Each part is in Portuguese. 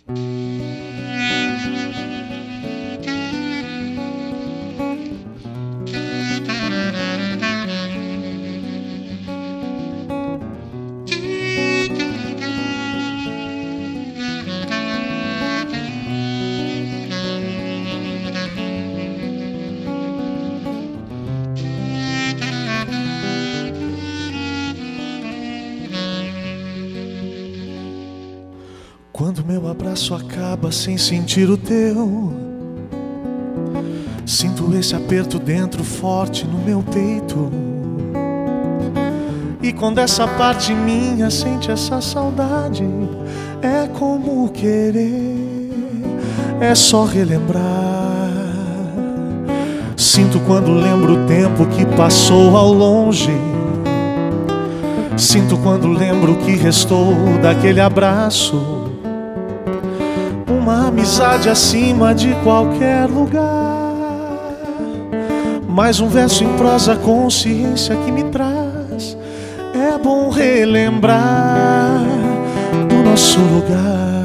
Quando meu abraço acaba sem sentir o teu, sinto esse aperto dentro forte no meu peito. E quando essa parte minha sente essa saudade, é como querer, é só relembrar. Sinto quando lembro o tempo que passou ao longe. Sinto quando lembro o que restou daquele abraço. Uma amizade acima de qualquer lugar. Mais um verso em prosa, consciência que me traz. É bom relembrar do nosso lugar.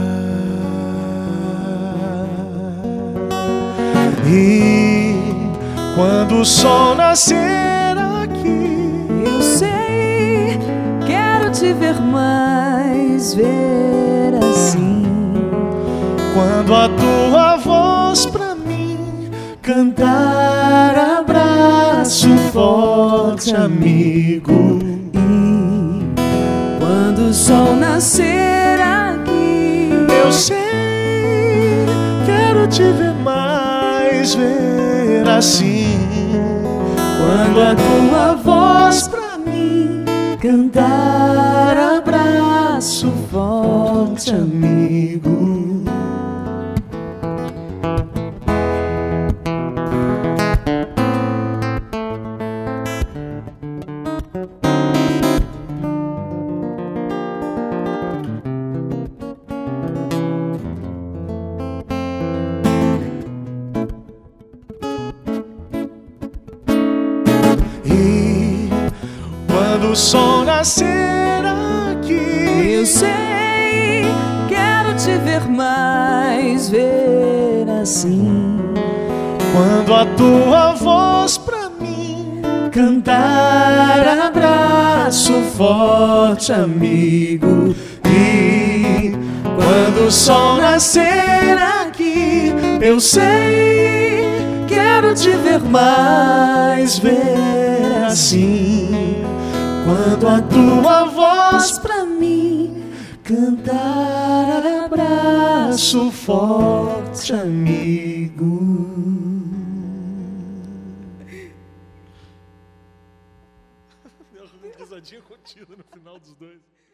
E quando o sol nascer aqui, eu sei, quero te ver mais, ver assim. Quando a tua voz pra mim cantar, abraço forte, amigo. E quando o sol nascer aqui, eu sei, quero te ver mais, ver assim. Quando a tua voz pra mim cantar, abraço forte, amigo. E quando o sol nascer aqui, eu sei, quero te ver mais, ver assim. Quando a tua voz pra mim cantar, abraço forte, amigo. E quando o sol nascer aqui, eu sei, quero te ver mais, ver assim. Quando a tua voz pra mim cantar, abraço forte, amigo. Deu uma risadinha contida no final dos dois.